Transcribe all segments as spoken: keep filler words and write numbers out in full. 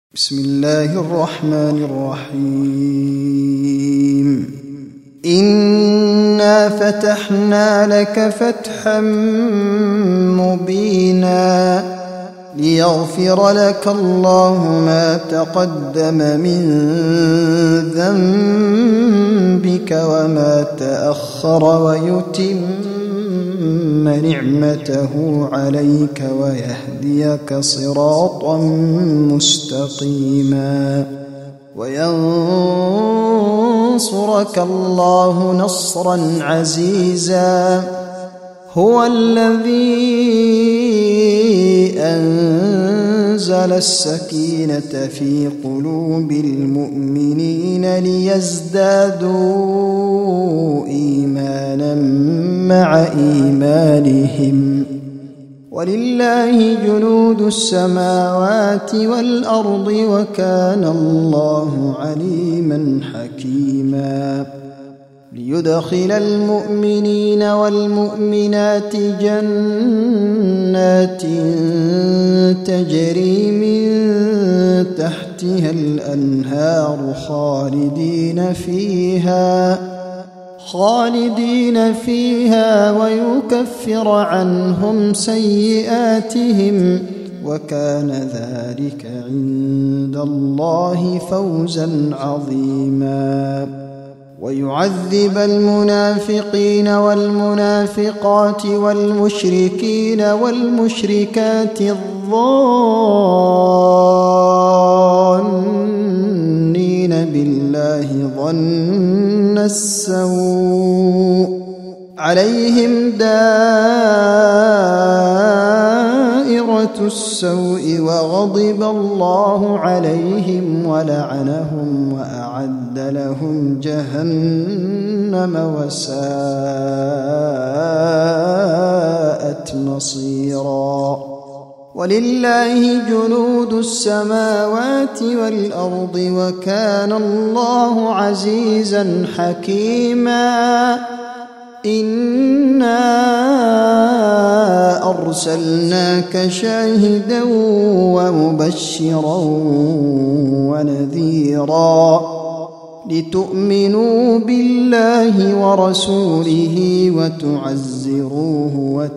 بسم الله الرحمن الرحيم إنا فتحنا لك فتحا مبينا ليغفر لك الله ما تقدم من ذنبك وما تأخر ويتم نعمته عليك ويهديك صراطا مستقيما وينصرك الله نصرا عزيزا هو الذي أنزل السكينة في قلوب المؤمنين ليزدادوا إيمانا مع إيمانهم ولله جنود السماوات والأرض وكان الله عليما حكيما ليدخل المؤمنين والمؤمنات جنات تجري من تحتها الأنهار خالدين فيها خالدين فيها ويكفر عنهم سيئاتهم وكان ذلك عند الله فوزا عظيما ويعذب المنافقين والمنافقات والمشركين والمشركات الظانين بالله ظن السوء عليهم دائرة السوء وغضب الله عليهم ولعنهم وأعد لهم جهنم وساءت مصيرا ولله جنود السماوات والأرض وكان الله عزيزا حكيما إنا أرسلناك شاهدا ومبشرا ونذيرا لتؤمنوا بالله ورسوله وتعزروه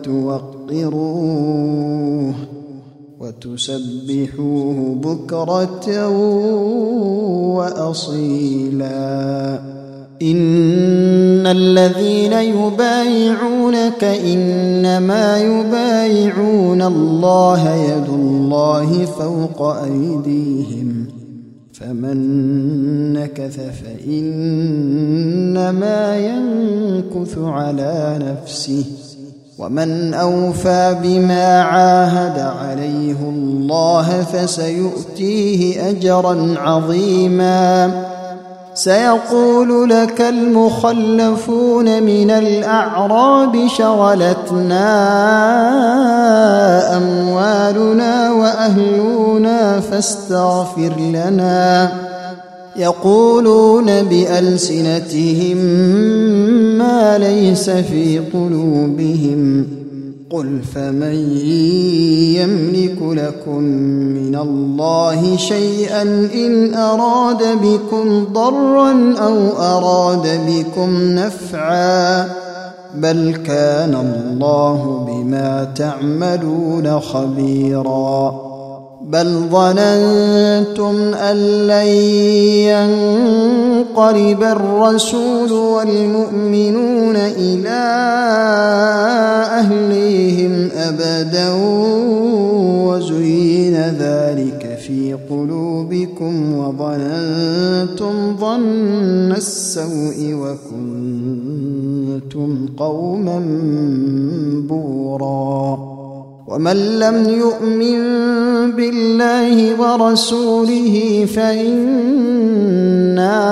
وتوقروه وتسبحوه بكرة وأصيلا إن الذين يبايعونك إنما يبايعون الله يد الله فوق أيديهم فمن نكث فإنما ينكث على نفسه ومن أوفى بما عاهد عليه الله فسيؤتيه أجرا عظيما سيقول لك المخلفون من الأعراب شغلتنا أموالنا وأهلنا فاستغفر لنا يقولون بألسنتهم ما ليس في قلوبهم قل فمن يملك لكم من الله شيئا إن أراد بكم ضرا أو أراد بكم نفعا بل كان الله بما تعملون خبيرا بل ظننتم أن لن ينقلب الرسول والمؤمنون إلى أهليهم أبدا وزين ذلك في قلوبكم وظننتم ظن السوء وكنتم قوما بورا ومن لم يؤمن بالله ورسوله فإنا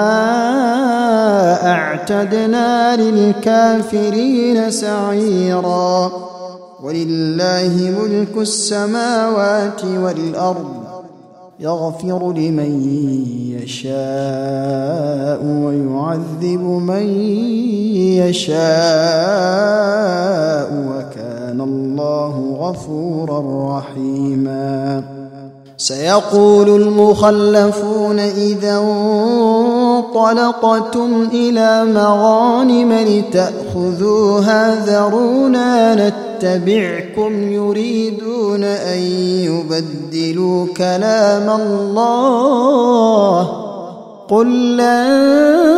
أعتدنا للكافرين سعيرا ولله ملك السماوات والأرض يغفر لمن يشاء ويعذب من يشاء وكان الله غفورا رحيما سيقول المخلفون إذا انطلقتم إلى مغانم لتأخذوها ذرونا نتبعكم يريدون أن يبدلوا كلام الله قل لن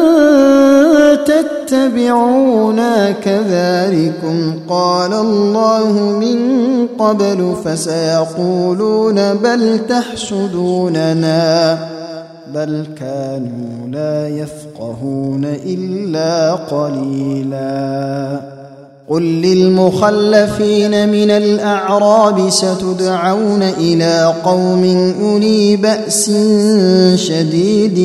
تتبعونا كذلكم قال الله من قبل فسيقولون بل تحسدوننا بل كانوا لا يفقهون إلا قليلا قل للمخلفين من الأعراب ستدعون إلى قوم أولي بأس شديد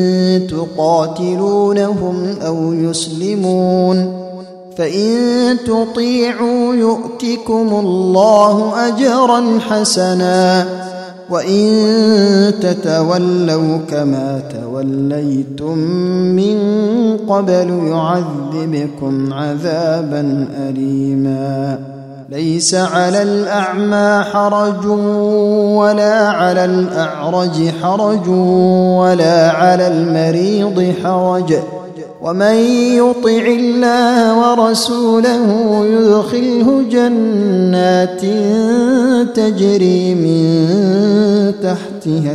تقاتلونهم أو يسلمون فإن تطيعوا يؤتكم الله أجرا حسنا وإن تتولوا كما توليتم من قبل يعذبكم عذابا أليما ليس على الأعمى حرج ولا على الأعرج حرج ولا على المريض حرج ومن يطع الله ورسوله يدخله جنات تجري من تحتها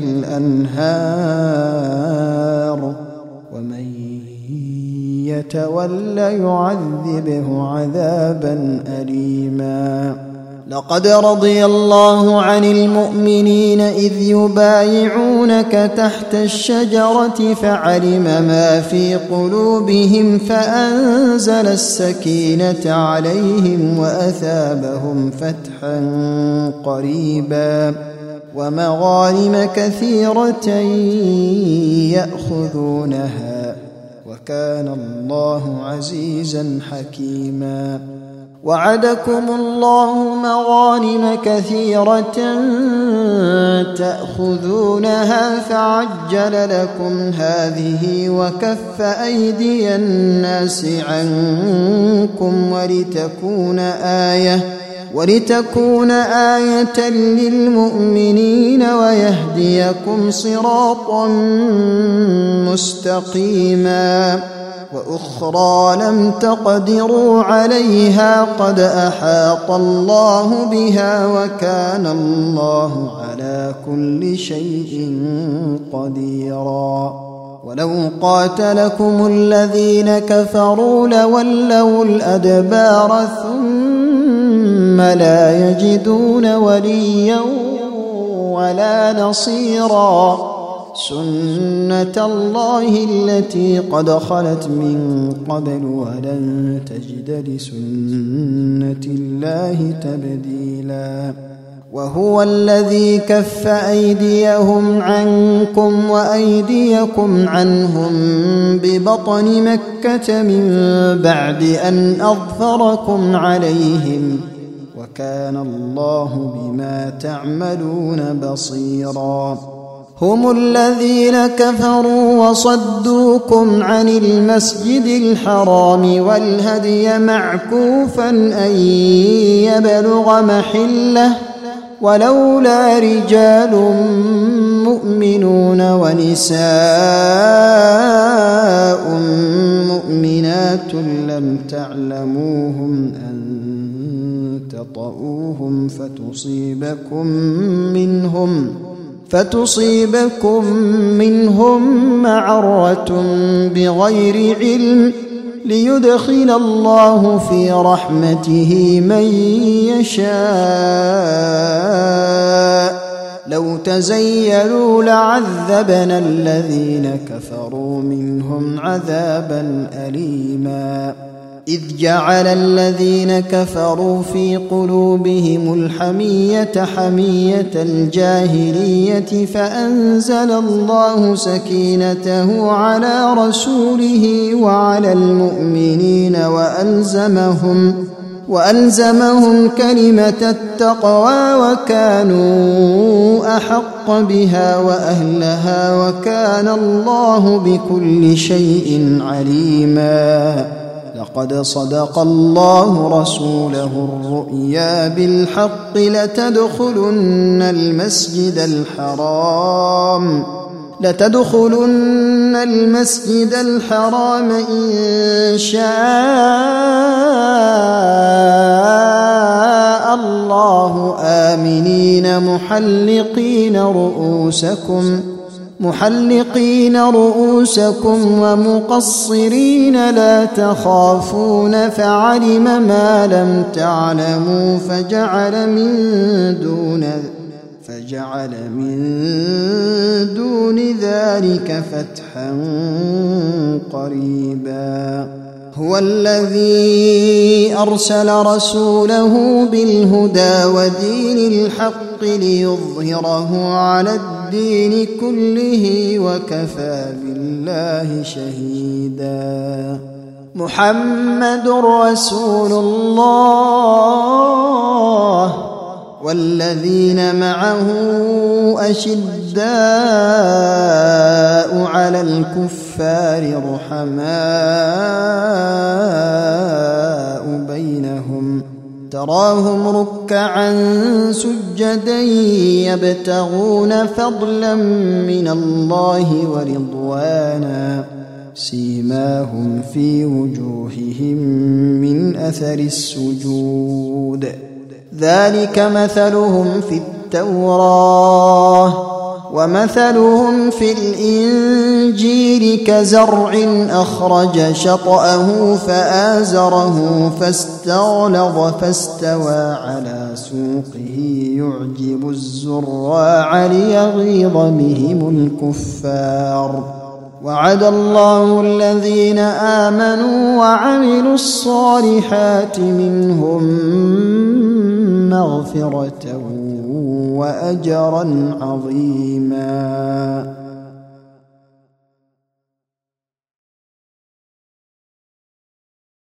الأنهار ومن يتولى يعذبه عذابا أليما لقد رضي الله عن المؤمنين إذ يبايعونك تحت الشجرة فعلم ما في قلوبهم فأنزل السكينة عليهم وأثابهم فتحا قريبا ومغانم كثيرة يأخذونها وكان الله عزيزا حكيما وعدكم الله مغانم كثيرة تأخذونها فعجل لكم هذه وكف أيدي الناس عنكم ولتكون آية ولتكون آية للمؤمنين ويهديكم صراطا مستقيما وأخرى لم تقدروا عليها قد أحاط الله بها وكان الله على كل شيء قديرا ولو قاتلكم الذين كفروا لولوا الأدبار ثم لا يجدون وليا ولا نصيرا سنة الله التي قد خلت من قبل ولن تجد لسنة الله تبديلا وهو الذي كف أيديهم عنكم وأيديكم عنهم ببطن مكة من بعد أن أظفركم عليهم وكان الله بما تعملون بصيرا هم الذين كفروا وصدوكم عن المسجد الحرام والهدي معكوفا أن يبلغ محله ولولا رجال مؤمنون ونساء مؤمنات لم تعلموهم أن تطؤوهم فتصيبكم منهم فتصيبكم منهم معرة بغير علم ليدخل الله في رحمته من يشاء لو تزيلوا لعذبنا الذين كفروا منهم عذابا أليما إذ جعل الذين كفروا في قلوبهم الحمية حمية الجاهلية فأنزل الله سكينته على رسوله وعلى المؤمنين وألزمهم وألزمهم كلمة التقوى وكانوا أحق بها وأهلها وكان الله بكل شيء عليما لقد صدق الله رسوله الرؤيا بالحق لتدخلن المسجد الحرام لتدخلن المسجد الحرام إن شاء الله آمنين محلقين رؤوسكم محلقين رؤوسكم ومقصرين لا تخافون فعلم ما لم تعلموا فجعل من دون فجعل من دون ذلك فتحا قريبا هو الذي أرسل رسوله بالهدى ودين الحق ليظهره على الدين كله وكفى بالله شهيدا محمد رسول الله والذين معه أشداء على الكفار رحماء بينهم تراهم ركعا سجدا يبتغون فضلا من الله ورضوانا سيماهم في وجوههم من أثر السجود ذلك مثلهم في التوراة ومثلهم في الإنجيل كزرع أخرج شطأه فآزره فاستغلظ فاستوى على سوقه يعجب الزراع ليغيظ بهم الكفار وعد الله الذين آمنوا وعملوا الصالحات منهم مغفرة وأجرا عظيما